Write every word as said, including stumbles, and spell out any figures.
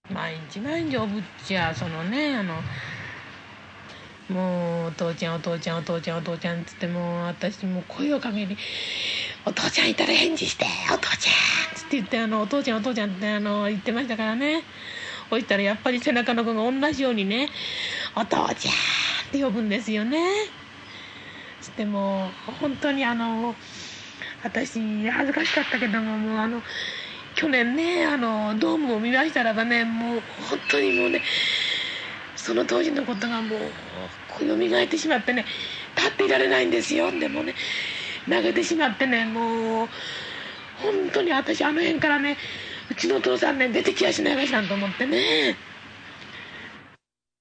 毎日毎日おぶっちゃそのねあのもうお父ちゃんお父ちゃんお父ちゃんお父ちゃんっつってもう私もう声をかけにお父ちゃんいたら返事してお父ちゃんっつって言ってあのお父ちゃんお父ちゃんってあの言ってましたからね。そしたらやっぱり背中の子が同じようにねお父ちゃんって呼ぶんですよね。つっても本当にあの私恥ずかしかったけどももうあの去年ねあのドームを見ましたらばねもう本当にもうねその当時のことがもうこう蘇ってしまってね立っていられないんですよ。でもね投げてしまってねもう本当に私あの辺からねうちのお父さんね出てきやしないかしらと思ってね